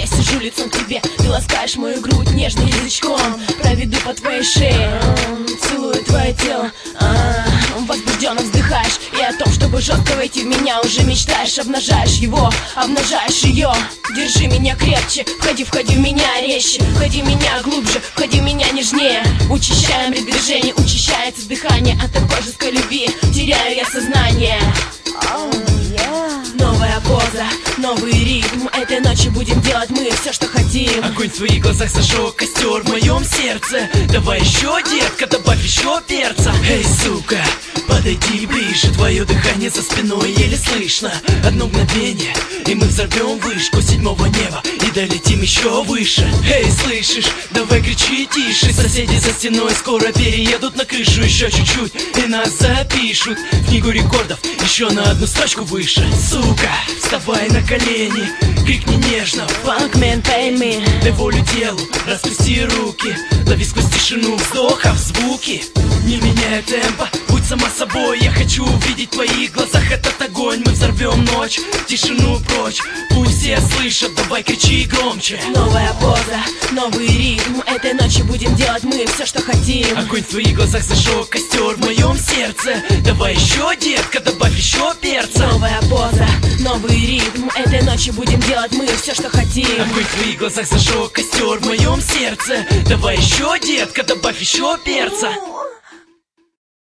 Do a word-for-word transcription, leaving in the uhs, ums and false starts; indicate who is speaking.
Speaker 1: сижу лицом к тебе. Ты ласкаешь мою грудь нежным язычком. Проведу по твоей шее, целую твое тело. Возбужденно вздыхаешь и о том, чтобы жестко войти в меня уже мечтаешь. Обнажаешь его, обнажаешь ее. Держи меня крепче, входи, входи в меня резче. Входи в меня глубже, входи в меня нежнее. Учащаем ритм движения, учащается дыхание. От такой жесткой любви теряю я сознание. Oh, yeah. Новая поза, новый ритм. Этой ночью будем делать мы все, что хотим.
Speaker 2: Огонь в твоих глазах зажег костер в моем сердце. Давай еще, детка, добавь еще перца. Эй, сука, подойди ближе. Твое дыхание за спиной еле слышно. Одно мгновение, и мы взорвем вышку седьмого неба и долетим еще выше. Эй, слышишь, давай кричи тише. Соседи за стеной скоро переедут на крышу. Еще чуть-чуть, и нас запишут в книгу рекордов еще на одну строчку выше. Сука, вставай на колени, крикни нежно:
Speaker 1: Funkman, pay me.
Speaker 2: Дай волю телу, распусти руки. Лови сквозь тишину вздохов звуки. Не меняя темпа, будь сама собой. Я хочу увидеть в твоих глазах этот огонь. Мы взорвем ночь, тишину прочь. Пусть все слышат, давай кричи громче.
Speaker 1: Новая поза, новый ритм. Этой ночью будем делать мы все, что хотим.
Speaker 2: Огонь в твоих глазах зажег костер в моем сердце. Давай еще, детка, добавь еще перца.
Speaker 1: Новая поза, новый ритм. Этой ночью будем делать мы все, что хотим.
Speaker 2: Огонь в твоих глазах зажег костер в моем сердце. Давай еще, детка, добавь еще перца.